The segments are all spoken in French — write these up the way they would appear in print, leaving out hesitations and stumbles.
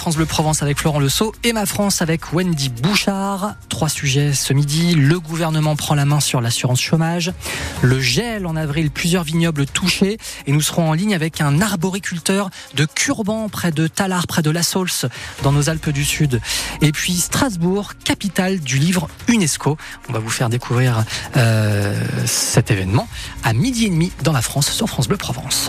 France Bleu Provence avec Florent Lesault et Ma France avec Wendy Bouchard. 3 sujets ce midi. Le gouvernement prend la main sur l'assurance chômage. Le gel en avril, plusieurs vignobles touchés. Et nous serons en ligne avec un arboriculteur de Curban, près de Tallard, près de La Saulce, dans nos Alpes du Sud. Et puis Strasbourg, capitale du livre UNESCO. On va vous faire découvrir cet événement à 12h30 dans La France sur France Bleu Provence.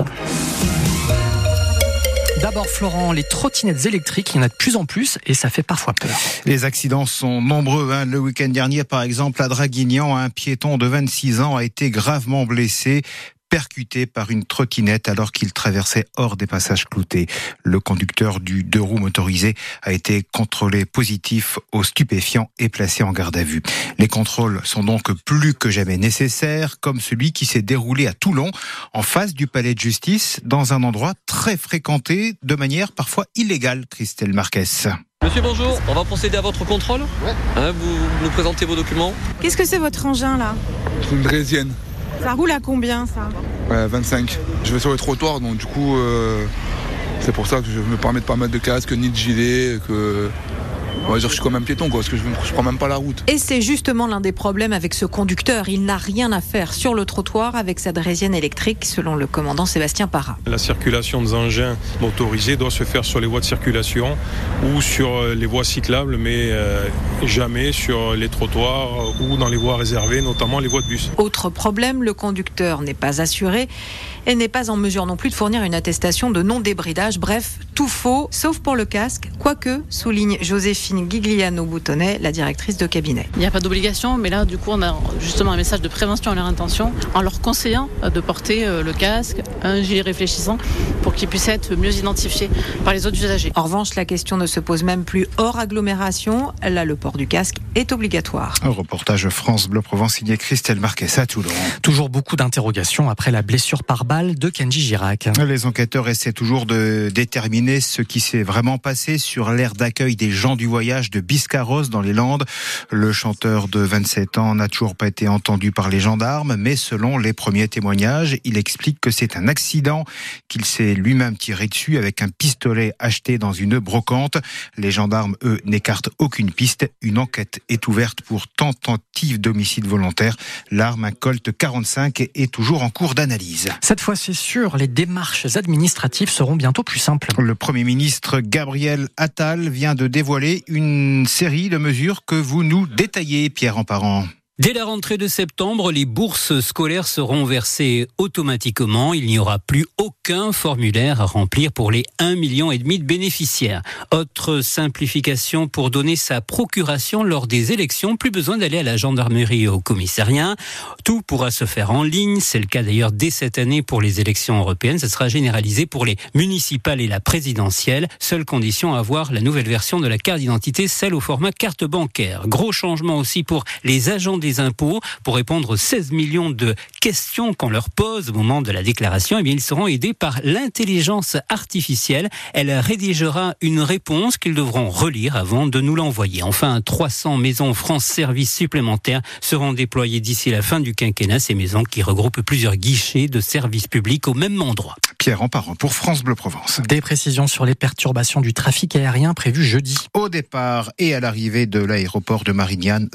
D'abord Florent, les trottinettes électriques, il y en a de plus en plus et ça fait parfois peur. Les accidents sont nombreux. Le week-end dernier, par exemple, à Draguignan, un piéton de 26 ans a été gravement blessé, percuté par une trottinette alors qu'il traversait hors des passages cloutés. Le conducteur du 2 roues motorisé a été contrôlé positif aux stupéfiants et placé en garde à vue. Les contrôles sont donc plus que jamais nécessaires, comme celui qui s'est déroulé à Toulon, en face du palais de justice, dans un endroit très fréquenté, de manière parfois illégale, Christelle Marquez. Monsieur, bonjour, on va procéder à votre contrôle. Vous nous présentez vos documents. Qu'est-ce que c'est votre engin là ? C'est une draisienne. Ça roule à combien ça ? 25. Je vais sur le trottoir, donc du coup, c'est pour ça que je me permets de pas mettre de casque, ni de gilet, que... On va dire que je suis comme un piéton, parce que je prends même pas la route. Et c'est justement l'un des problèmes avec ce conducteur. Il n'a rien à faire sur le trottoir avec sa draisienne électrique, selon le commandant Sébastien Parra. La circulation des engins motorisés doit se faire sur les voies de circulation ou sur les voies cyclables, mais jamais sur les trottoirs ou dans les voies réservées, notamment les voies de bus. Autre problème, le conducteur n'est pas assuré et n'est pas en mesure non plus de fournir une attestation de non-débridage. Bref, tout faux, sauf pour le casque, quoique, souligne Joséphine Gigliano-Boutonnet, la directrice de cabinet. Il n'y a pas d'obligation, mais là, du coup, on a justement un message de prévention à leur intention, en leur conseillant de porter le casque, un gilet réfléchissant, pour qu'ils puissent être mieux identifiés par les autres usagers. En revanche, la question ne se pose même plus hors agglomération. Là, le port du casque est obligatoire. Un reportage France Bleu Provence signé Christelle Marquez à Toulon. Toujours beaucoup d'interrogations après la blessure par balle de Kenji Girac. Les enquêteurs essaient toujours de déterminer ce qui s'est vraiment passé sur l'aire d'accueil des gens du voyage de Biscarrosse dans les Landes. Le chanteur de 27 ans n'a toujours pas été entendu par les gendarmes, mais selon les premiers témoignages, il explique que c'est un accident, qu'il s'est lui-même tiré dessus avec un pistolet acheté dans une brocante. Les gendarmes, eux, n'écartent aucune piste. Une enquête est ouverte pour tentative d'homicide volontaire. L'arme, un Colt 45, est toujours en cours d'analyse. Cette fois, c'est sûr, les démarches administratives seront bientôt plus simples. Le Premier ministre Gabriel Attal vient de dévoiler une série de mesures que vous nous détaillez, Pierre Emparent. Dès la rentrée de septembre, les bourses scolaires seront versées automatiquement. Il n'y aura plus aucun formulaire à remplir pour les 1,5 million de bénéficiaires. Autre simplification pour donner sa procuration lors des élections. Plus besoin d'aller à la gendarmerie ou au commissariat. Tout pourra se faire en ligne. C'est le cas d'ailleurs dès cette année pour les élections européennes. Ça sera généralisé pour les municipales et la présidentielle. Seule condition à avoir la nouvelle version de la carte d'identité, celle au format carte bancaire. Gros changement aussi pour les agents des impôts. Pour répondre aux 16 millions de questions qu'on leur pose au moment de la déclaration, ils seront aidés par l'intelligence artificielle. Elle rédigera une réponse qu'ils devront relire avant de nous l'envoyer. Enfin, 300 maisons France Service supplémentaires seront déployées d'ici la fin du quinquennat. Ces maisons qui regroupent plusieurs guichets de services publics au même endroit. Pierre Emparent pour France Bleu Provence. Des précisions sur les perturbations du trafic aérien prévues jeudi. Au départ et à l'arrivée de l'aéroport de Marignane,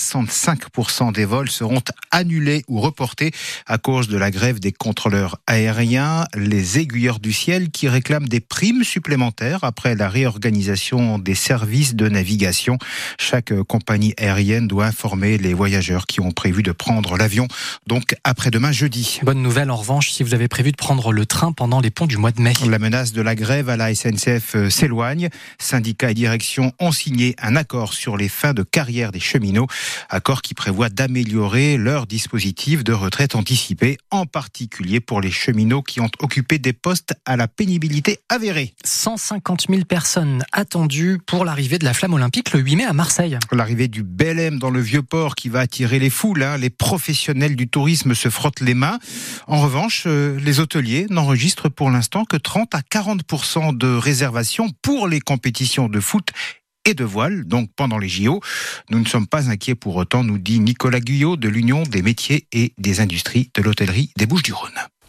65% des vols seront annulés ou reportés à cause de la grève des contrôleurs aériens. Les aiguilleurs du ciel qui réclament des primes supplémentaires après la réorganisation des services de navigation. Chaque compagnie aérienne doit informer les voyageurs qui ont prévu de prendre l'avion, donc après-demain jeudi. Bonne nouvelle en revanche si vous avez prévu de prendre le train pendant les ponts du mois de mai. La menace de la grève à la SNCF s'éloigne. Syndicats et direction ont signé un accord sur les fins de carrière des cheminots. Accord qui prévoit d'améliorer leur dispositif de retraite anticipée, en particulier pour les cheminots qui ont occupé des postes à la pénibilité avérée. 150 000 personnes attendues pour l'arrivée de la flamme olympique le 8 mai à Marseille. L'arrivée du Belém dans le Vieux-Port qui va attirer les foules. Les professionnels du tourisme se frottent les mains. En revanche, les hôteliers n'enregistrent pour l'instant que 30 à 40% de réservations pour les compétitions de foot et de voile, donc pendant les JO. Nous ne sommes pas inquiets pour autant, nous dit Nicolas Guyot de l'Union des métiers et des industries de l'hôtellerie des Bouches-du-Rhône.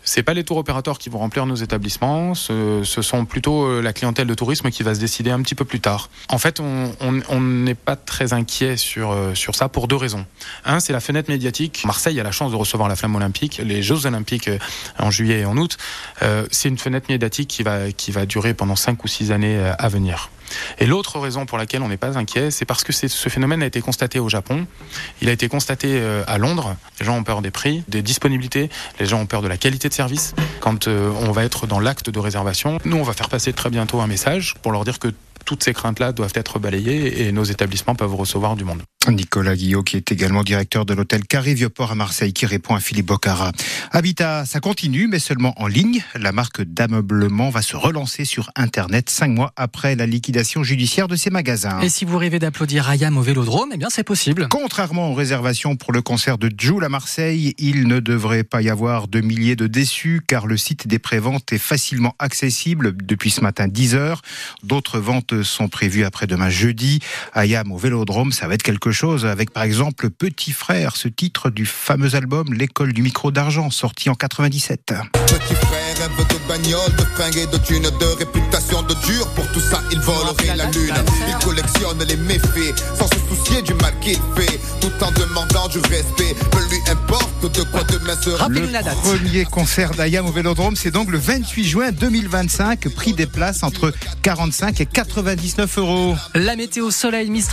C'est pas les tours opérateurs qui vont remplir nos établissements, ce sont plutôt la clientèle de tourisme qui va se décider un petit peu plus tard. En fait, on n'est pas très inquiet sur ça pour 2 raisons. Un, c'est la fenêtre médiatique. Marseille a la chance de recevoir la flamme olympique, les Jeux olympiques en juillet et en août. C'est une fenêtre médiatique qui va durer pendant 5 ou 6 années à venir. Et l'autre raison pour laquelle on n'est pas inquiet, c'est parce que ce phénomène a été constaté au Japon, il a été constaté à Londres. Les gens ont peur des prix, des disponibilités, les gens ont peur de la qualité de service. Quand on va être dans l'acte de réservation, nous on va faire passer très bientôt un message pour leur dire que toutes ces craintes-là doivent être balayées et nos établissements peuvent recevoir du monde. Nicolas Guillot, qui est également directeur de l'hôtel Carré Vieux-Port à Marseille, qui répond à Philippe Bocara. Habitat, ça continue, mais seulement en ligne. La marque d'ameublement va se relancer sur Internet 5 mois après la liquidation judiciaire de ses magasins. Et si vous rêvez d'applaudir Ayam au Vélodrome, eh bien c'est possible. Contrairement aux réservations pour le concert de Jul à Marseille, il ne devrait pas y avoir de milliers de déçus, car le site des préventes est facilement accessible depuis ce matin 10h. D'autres ventes sont prévues après-demain jeudi. Ayam au Vélodrome, ça va être quelque chose avec par exemple Petit Frère, ce titre du fameux album L'école du micro d'argent, sorti en 97. Petit frère rêve de bagnole, de fringues et de thunes, de réputation de dur. Pour tout ça, il volerait la lune. Il collectionne les méfaits sans se soucier du mal qu'il fait, tout en demandant du respect. Peu lui importe de quoi demain sera. Le premier concert d'Ayam au Vélodrome, c'est donc le 28 juin 2025. Prix des places entre 45 et 99 euros. La météo, soleil, Mistral.